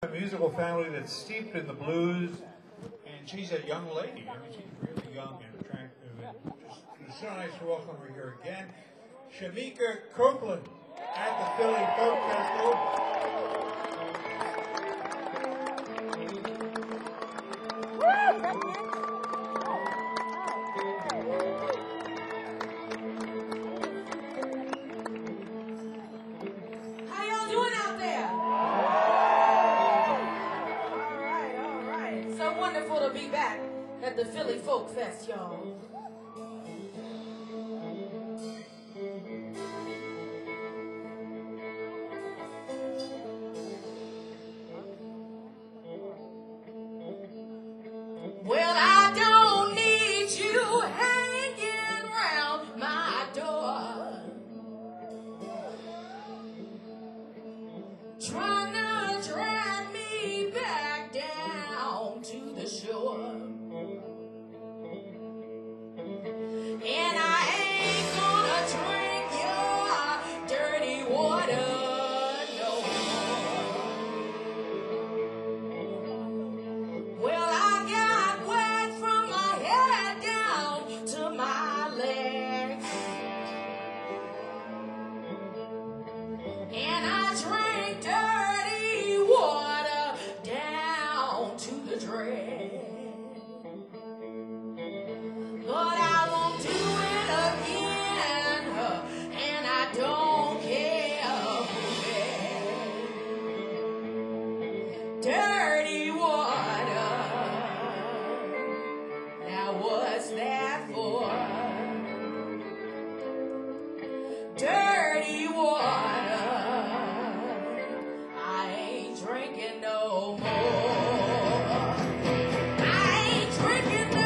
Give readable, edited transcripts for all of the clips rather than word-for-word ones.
A musical family that's steeped in the blues, and she's a young lady. I mean, she's really young and attractive, and it's so nice to welcome her here again. Shamika Copeland at the Philly Folk Festival. How y'all doing out there? All right. So wonderful to be back at the Philly Folk Fest, y'all. Well, I don't need you hanging round my door, trying to drag me back down to the shore. And I ain't gonna drink your dirty water no more. Well, I got wet from my head down to my legs, and I drank dirty water down to the drain. But I won't do it again, and I don't care who cares. Dirty water, now what's that for? Dirty water, I ain't drinking no more. I ain't drinking no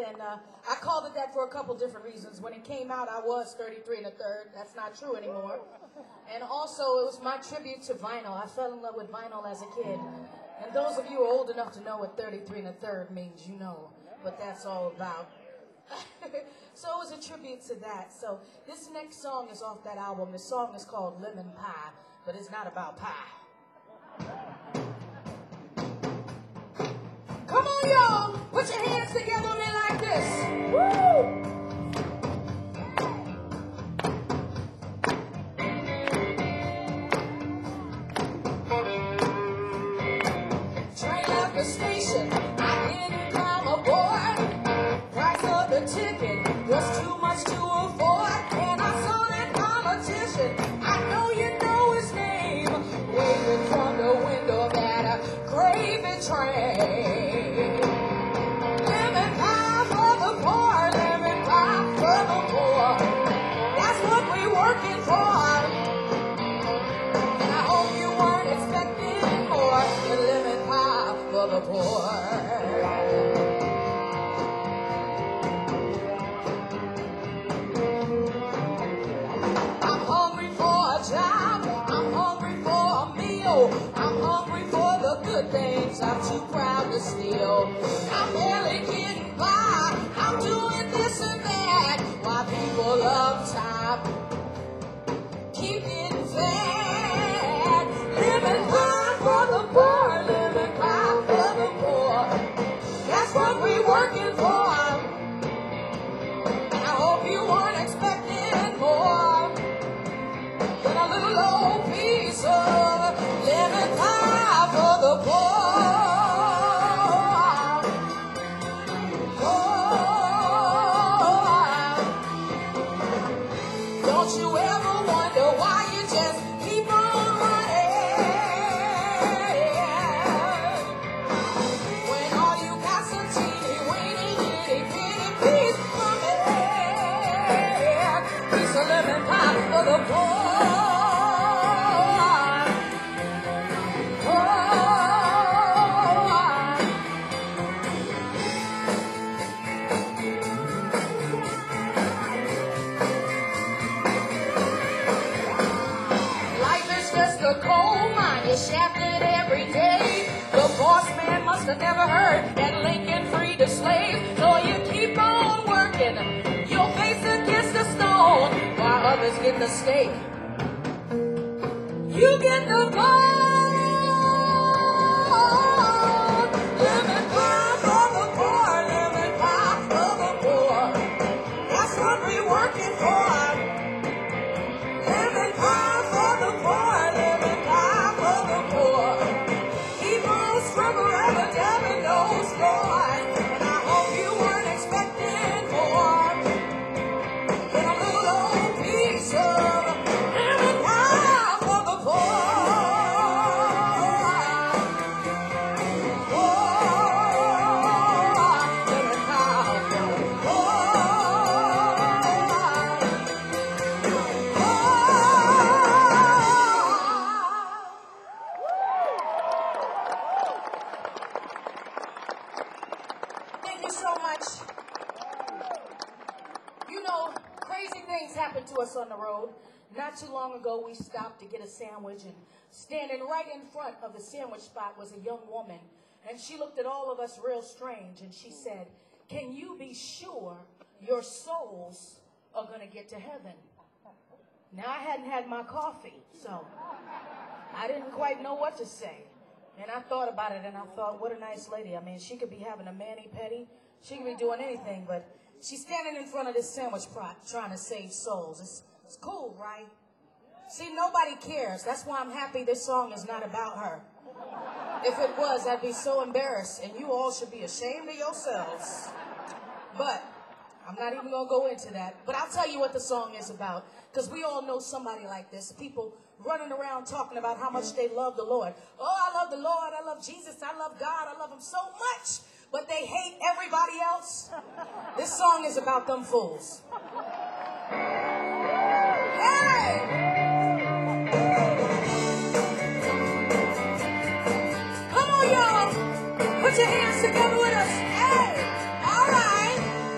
and I called it that for a couple different reasons. When it came out, I was 33 and a third. That's not true anymore. And also, it was my tribute to vinyl. I fell in love with vinyl as a kid. And those of you who are old enough to know what 33 and a third means, you know what that's all about. So it was a tribute to that. So this next song is off that album. The song is called Lemon Pie, but it's not about pie. Come on, y'all. Put your hands together on it like this. Woo! Train left the station. I didn't come aboard. Price of the ticket was too much to afford. And I saw that politician. I know you know his name. Waving from the window of that gravy train. Working for, and I hope you weren't expecting more than lemon pie for the poor. I'm hungry for a job, I'm hungry for a meal, I'm hungry for the good things I'm too proud to steal. I'm barely getting by, I'm doing this and that, while people up top keep getting fat. Lemon pie for the poor, lemon pie for the poor. That's what we're working for. And I hope you weren't expecting more than a little old piece of lemon pie for the poor. Don't you ever wonder why you just keep on running when all you got's a teeny weeny itty bitty piece from it. Piece of lemon pie for the poor. The coal mine is shafted every day. The boss man must have never heard that Lincoln freed a slave. So you keep on working, your face against the stone, while others get the steak. You get the bone. Lemon pie for the poor, lemon pie for the poor. That's what we're working for. Lemon pie for the poor, lemon pie for the poor. People struggle ever never knows why. And I hope you weren't expecting more than a little old piece of lemon pie for the poor. Lemon pie for the poor. Thank you so much. You know, crazy things happen to us on the road. Not too long ago, we stopped to get a sandwich, and standing right in front of the sandwich spot was a young woman. And she looked at all of us real strange, and she said, "Can you be sure your souls are going to get to heaven?" Now, I hadn't had my coffee, so I didn't quite know what to say. And I thought about it, and I thought, what a nice lady. I mean, she could be having a mani-pedi. She could be doing anything, but she's standing in front of this sandwich pot trying to save souls. It's cool, right? See, nobody cares. That's why I'm happy this song is not about her. If it was, I'd be so embarrassed, and you all should be ashamed of yourselves. But I'm not even going to go into that. But I'll tell you what the song is about, because we all know somebody like this. People running around talking about how much they love the Lord. Oh, I love the Lord. I love Jesus. I love God. I love him so much. But they hate everybody else. This song is about them fools. Hey! Come on, y'all. Put your hands together with us. Hey! All right.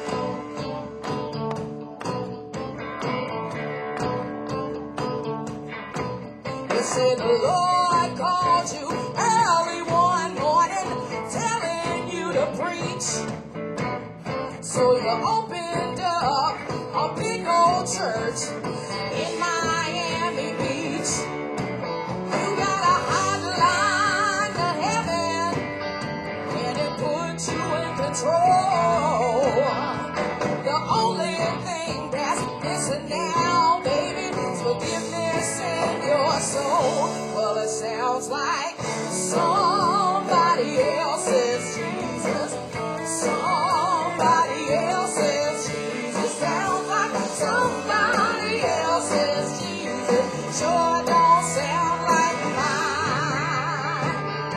They say the Lord called you early one morning, telling you to preach. So you opened up a big old church in Miami Beach. You got a hotline to heaven, and it puts you in control. The only thing that's missing now, baby, is forgiveness in your soul. Well, it sounds like somebody else's Jesus. Somebody else's Jesus. Sounds like somebody else's Jesus. Sure don't sound like mine.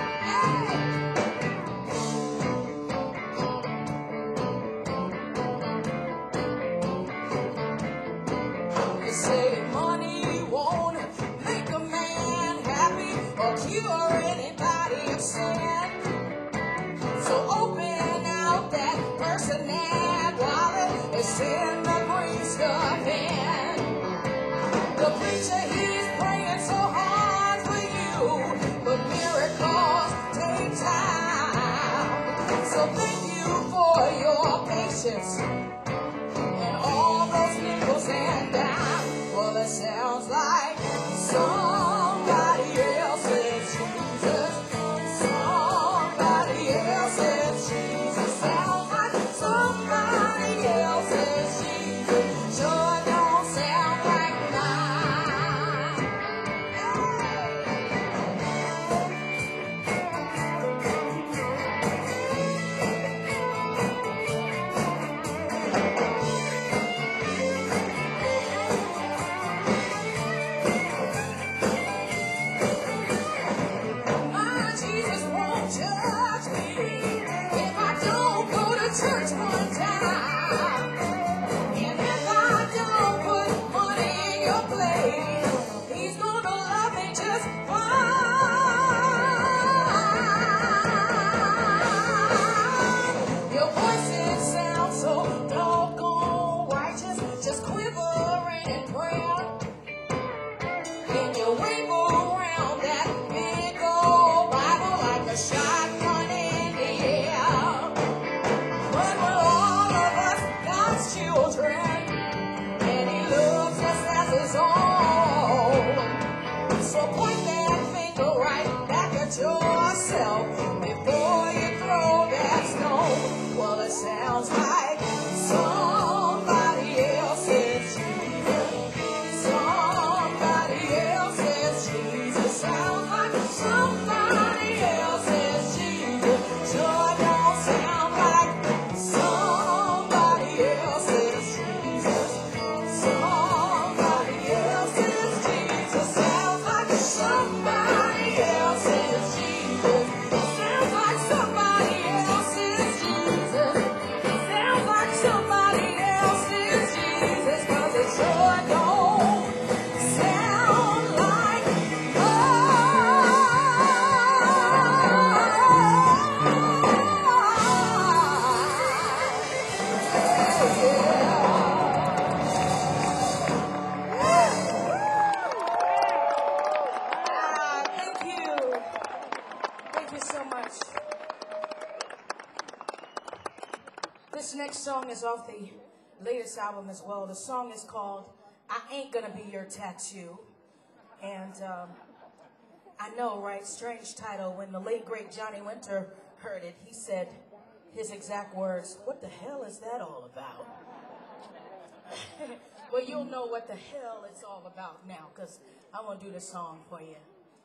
They say money won't make a man happy or cure anybody of sin. So open out that purse and that wallet and send the priest up in. The preacher, he's praying so hard for you, but miracles take time. So thank you for your patience and all those nickels and dimes. Well, it sounds like somebody else's Jesus. Somebody else's Jesus. Sounds like somebody else's Jesus. Sure don't sound like mine. My Jesus won't judge me if I don't go to church one time. And if I don't put money in your plate, he's gonna love me just fine. Your voices sound so doggone righteous, just quivering in prayer. And you wave around that big old Bible like a shotgun in the air. But we're all of us God's children, and he loves us as his own. So point that finger right back at yourself before you throw that stone. Well, it sounds like somebody else's Jesus. Somebody else's Jesus. Sounds like somebody else's Jesus. Sure don't sound like somebody else's Jesus. Somebody else's Jesus. Sounds like somebody else's Jesus. Sounds like somebody else's Jesus. Sounds like somebody else's Jesus. 'Cause it sure don't sound like thank you. Thank you so much. This next song is off the latest album as well. The song is called I Ain't Gonna Be Your Tattoo. And I know, right? Strange title. When the late, great Johnny Winter heard it, he said his exact words, "What the hell is that all about?" Well, you'll know what the hell it's all about now, because I'm going to do the song for you.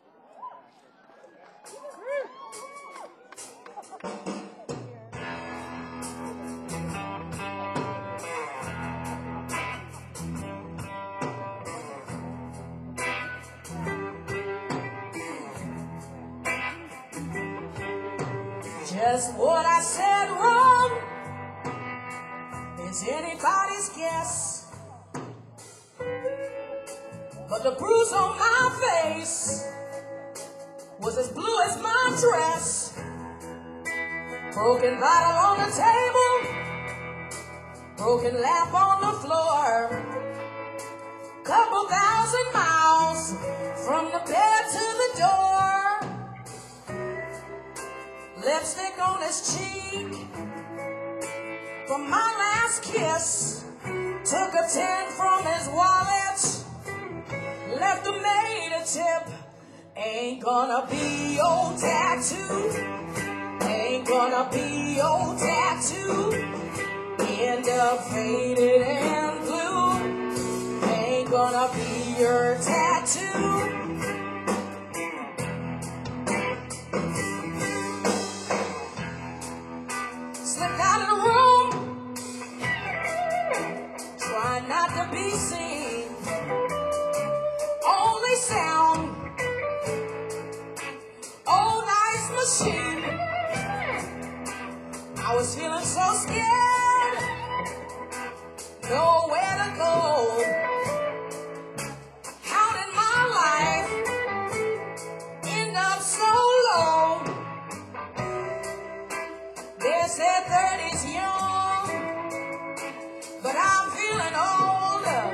Just what I said wrong is anybody's guess. But the bruise on my face was as blue as my dress. Broken bottle on the table, broken lamp on the floor. couple thousand miles from the bed to the door. Lipstick on his cheek from my last kiss. Took a 10 from his wallet, left the maid a tip. Ain't gonna be your tattoo. Ain't gonna be your tattoo. End up faded and blue. Ain't gonna be your tattoo. Slipped out of the room, try not to be seen. Only sound, old ice machine. I was feeling so scared, nowhere to go. How did my life end up so low? They said 30's young, but I'm feeling older.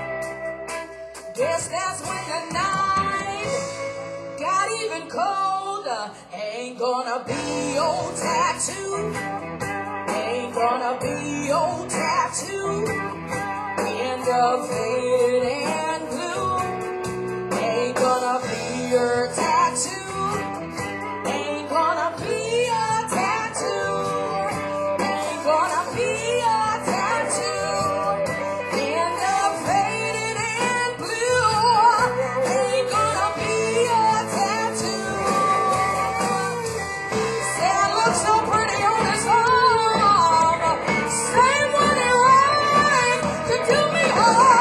Guess that's when the night got even colder. Ain't gonna be your tattoo. Ain't gonna be your tattoo. End up faded and blue. Ain't gonna be your tattoo. Ain't gonna be your tattoo. Ain't gonna be your tattoo. End up faded and blue. Ain't gonna be your tattoo. Say it looks so pretty on his arm. Same one he writes to do me harm.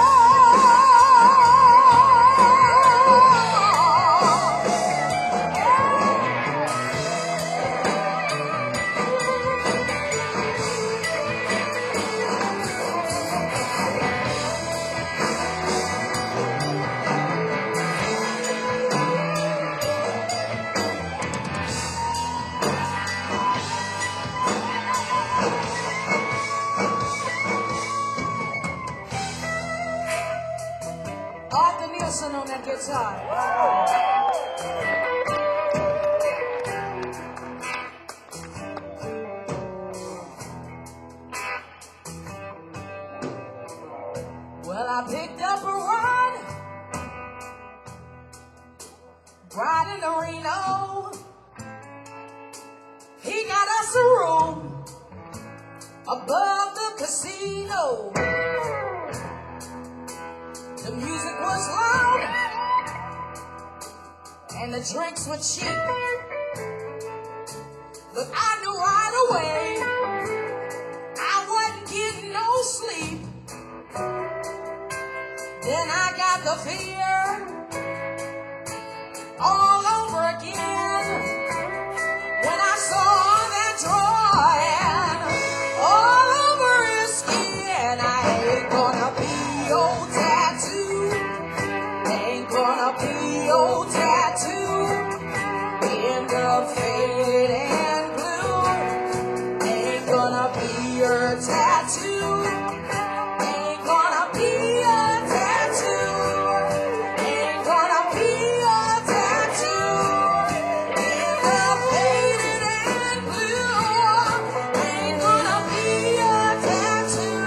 Arthur Nielsen on that guitar. Well, I picked up a rod, riding to Reno. He got us a room above the casino. The music was loud and the drinks were cheap, but I knew right away I wasn't getting no sleep. Then I got the fear all over again when I saw that drawing all over his skin. I ain't gonna be your tattoo. Ain't gonna be your tattoo. End up faded and blue. Ain't gonna be your tattoo. Ain't gonna be your tattoo. Ain't gonna be your tattoo. End up faded and blue. Ain't gonna be your tattoo.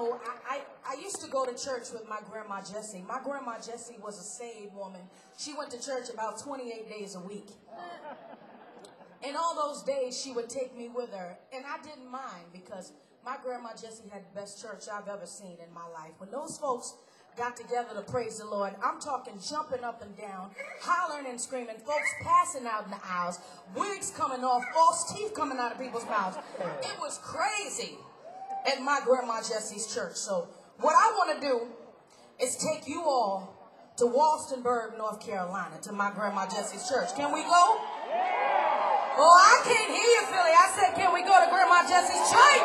know, I used to go to church with my grandma Jessie. My grandma Jessie was a saved woman. She went to church about 28 days a week. And all those days she would take me with her. And I didn't mind because my grandma Jessie had the best church I've ever seen in my life. When those folks got together to praise the Lord, I'm talking jumping up and down, hollering and screaming, folks passing out in the aisles, wigs coming off, false teeth coming out of people's mouths. It was crazy at my grandma Jessie's church. So what I want to do is take you all to Walstonburg, North Carolina, to my grandma Jessie's church. Can we go? Oh, I can't hear you, Philly. I said, can we go to Grandma Jessie's church?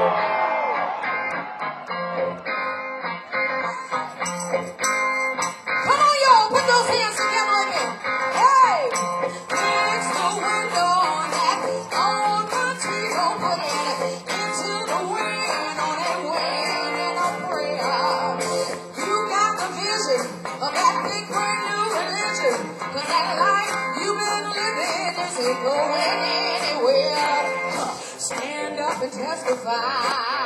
Come on, y'all. Put those hands together again. Hey! Fix the window on that old country. Don't put it into the wind on that wind in a prayer. You got the vision of that big brand new religion. Cause that life you've been living isn't going anywhere. Stand up and testify.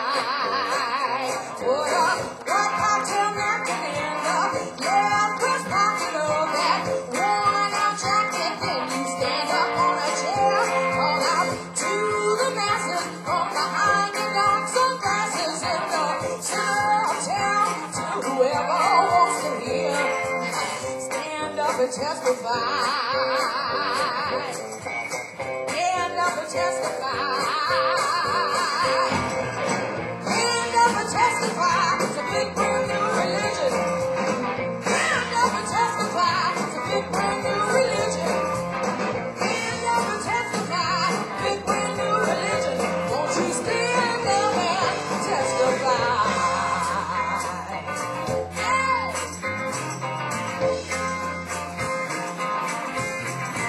Put up your cocktail napkin in the left wrist pocket of that worn out jacket. Then you stand up on a chair. Call out to the masses from behind your dark sunglasses in the center of town. To whoever wants to hear. Stand up and testify. Stand up and testify. Stand up and testify. It's a big brand new religion. Stand up and testify. It's a big brand new religion. Stand up and testify. Big brand new religion. Won't you stand up and testify? Hey!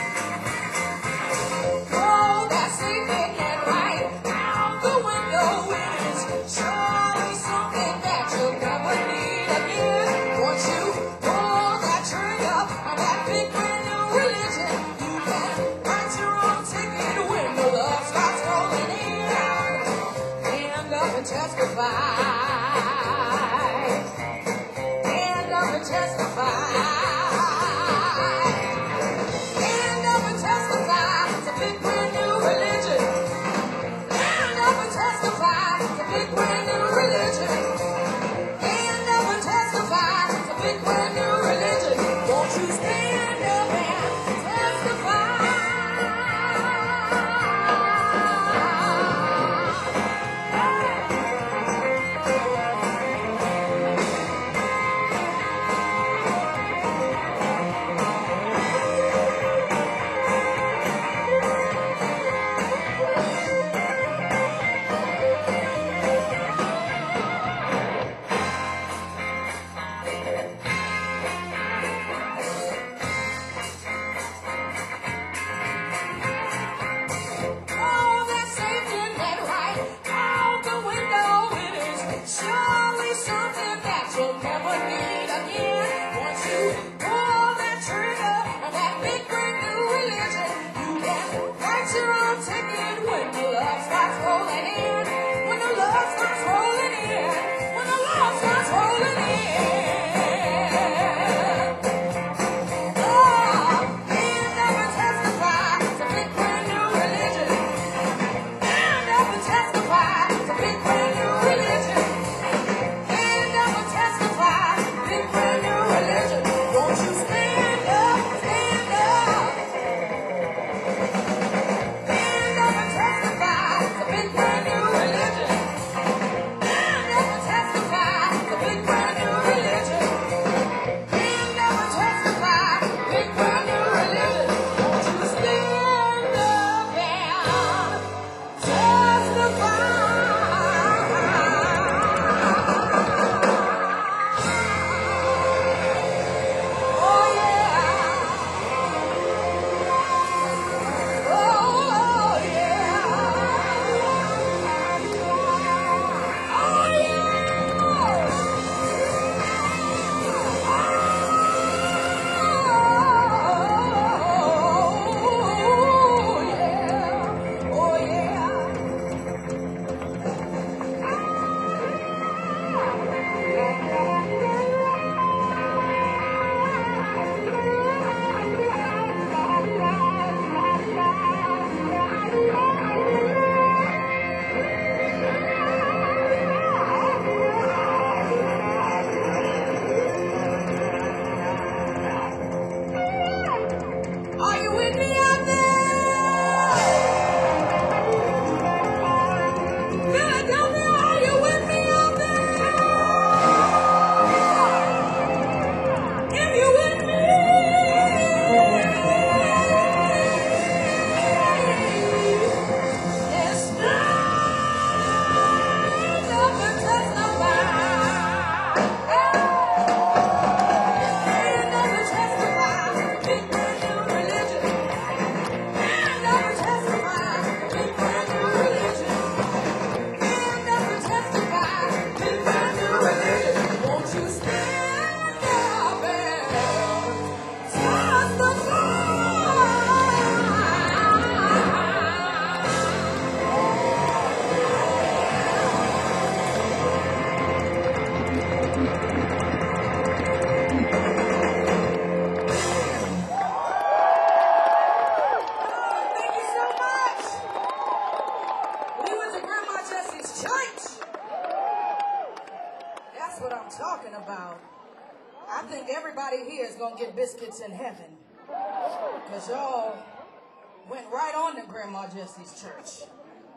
think everybody here is going to get biscuits in heaven. Because y'all went right on to Grandma Jessie's church.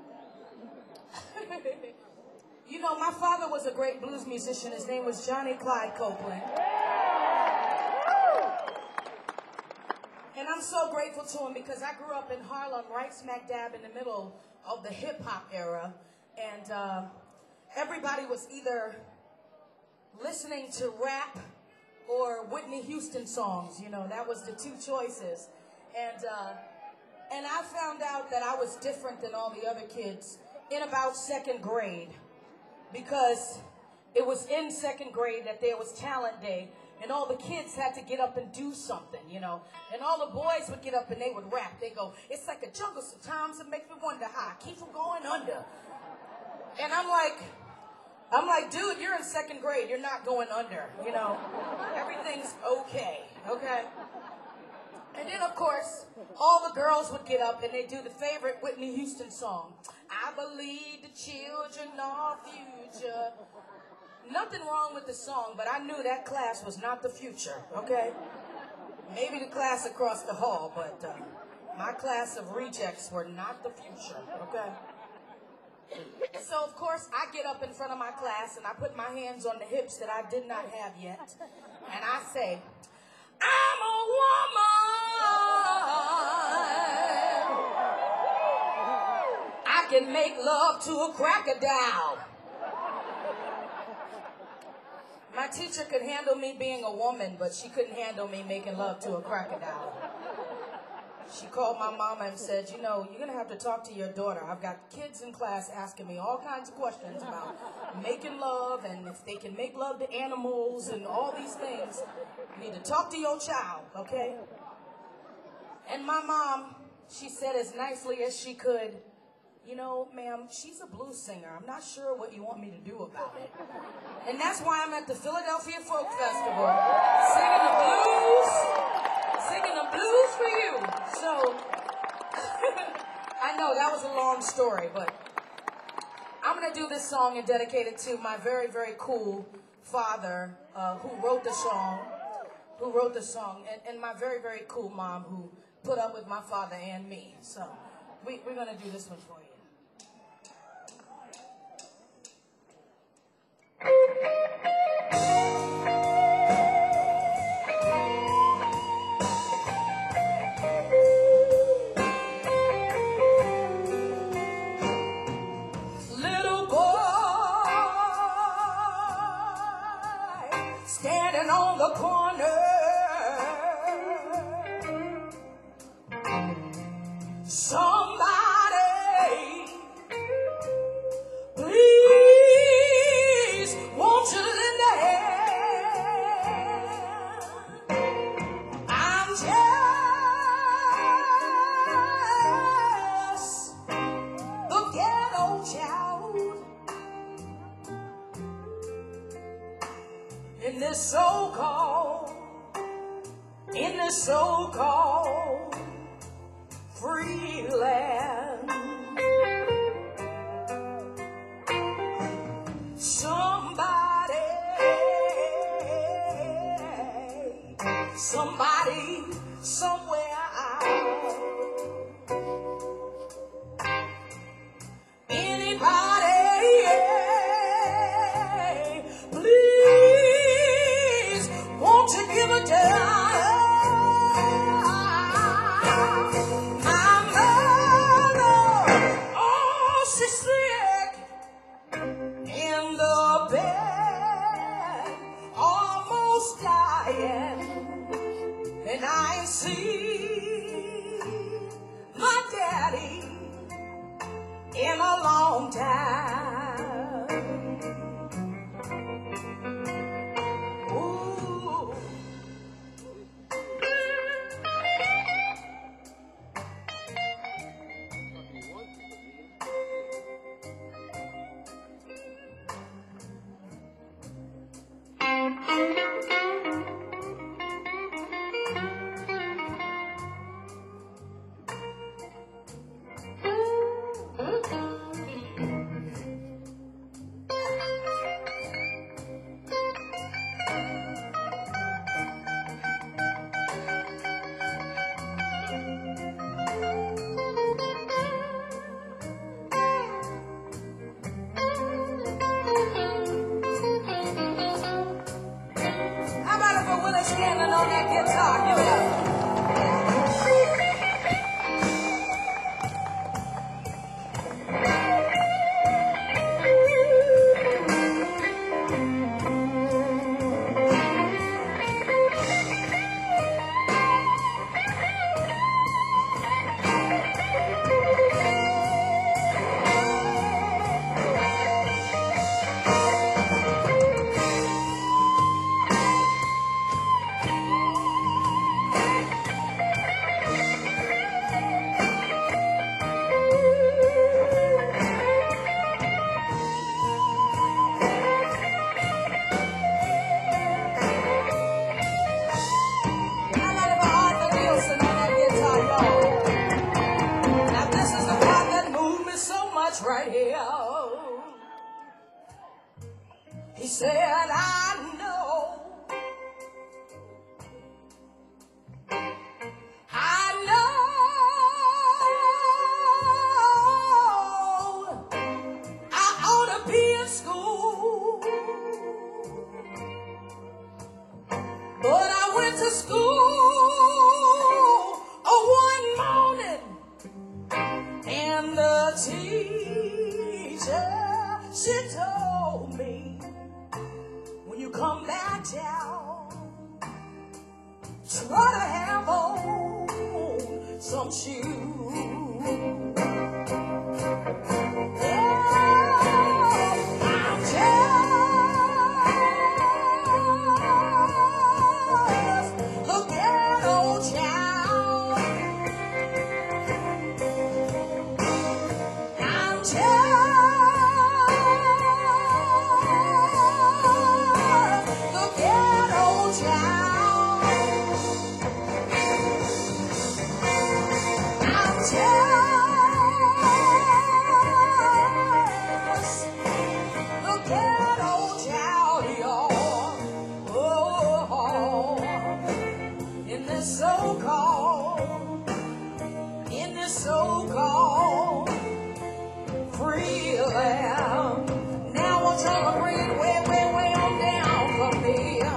You know, my father was a great blues musician. His name was Johnny Clyde Copeland. And I'm so grateful to him because I grew up in Harlem, right smack dab in the middle of the hip-hop era. And everybody was either listening to rap or Whitney Houston songs. You know, that was the two choices. And I found out that I was different than all the other kids in about second grade, because it was in second grade that there was talent day, and all the kids had to get up and do something, you know. And all the boys would get up and they would rap. They go, "It's like a jungle sometimes, it makes me wonder how I keep from going under." And I'm like, dude, you're in second grade, you're not going under, you know. Everything's okay, okay? And then, of course, all the girls would get up and they'd do the favorite Whitney Houston song. I believe the children are future. Nothing wrong with the song, but I knew that class was not the future, okay? Maybe the class across the hall, but my class of rejects were not the future, okay? So, of course, I get up in front of my class and I put my hands on the hips that I did not have yet. And I say, I'm a woman. I can make love to a crocodile. My teacher could handle me being a woman, but she couldn't handle me making love to a crocodile. She called my mama and said, you know, you're going to have to talk to your daughter. I've got kids in class asking me all kinds of questions about making love and if they can make love to animals and all these things. You need to talk to your child, okay? And my mom, she said as nicely as she could, you know, ma'am, she's a blues singer. I'm not sure what you want me to do about it. And that's why I'm at the Philadelphia Folk Festival singing the blues for you. So, I know that was a long story, but I'm going to do this song and dedicate it to my very, very cool father who wrote the song, and my very, very cool mom who put up with my father and me. So, we're going to do this one for you. Little boy standing on the corner, somebody please won't you lend a hand? I'm just the ghetto child in this so-called free land. Somebody, somewhere out. Anybody, please, won't you give a damn? My mother, oh, she's sick in the bed, almost dying, and I ain't seen This is the part that moved me so much right here. He said, I know, I ought to be in school, but I went to school one morning, and the teacher, she told me, when you come back down, try to have on some shoes. I'm just the ghetto child. I'm just the ghetto child. I'm just the ghetto child, y'all. Oh, in this so-called free land. Now I want y'all to bring way on down from me.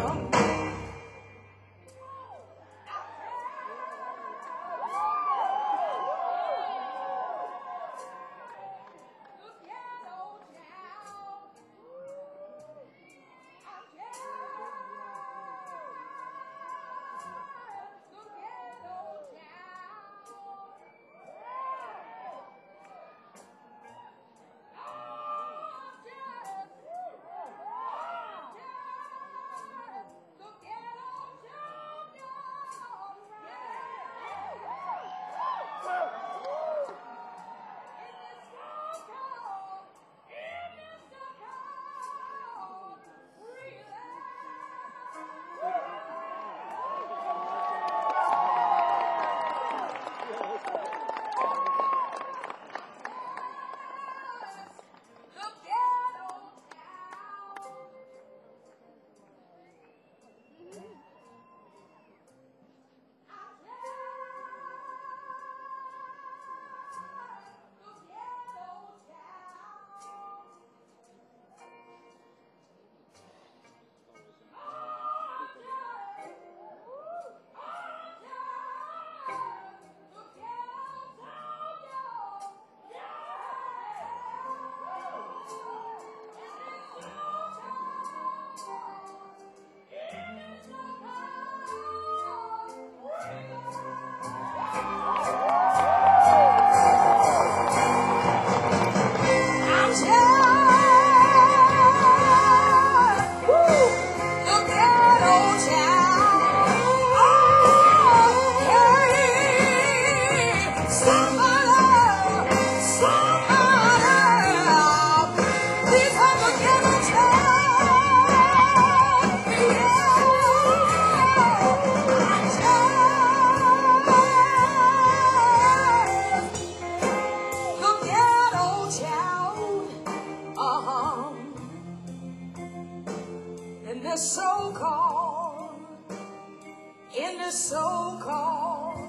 In this so-called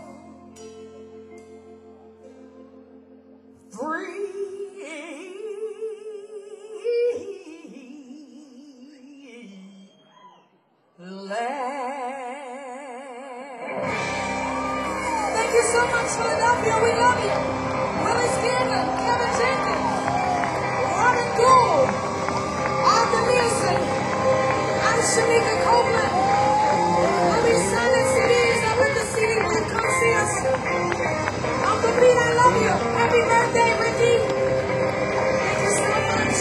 free land. Thank you so much, Philadelphia. We love you. Willie Scanlon, Kevin Jenkins, Robin Gould, Arthur Nielsen, I'm Shamika Copeland. We'll be signing CDs. I'm with the CD. Come see us. Uncle Pete, I love you. Happy birthday, Ricky. Thank you so much.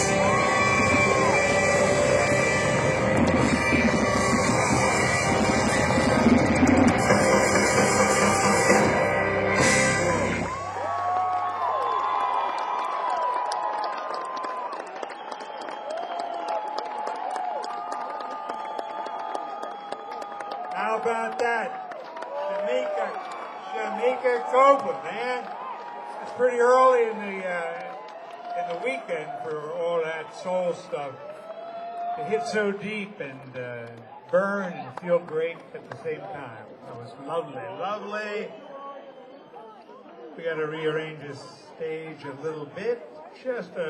How about that? Shamika Copeland, man. pretty early in the weekend for all that soul stuff to hit so deep and burn and feel great at the same time. That was lovely, lovely. We got to rearrange this stage a little bit, just a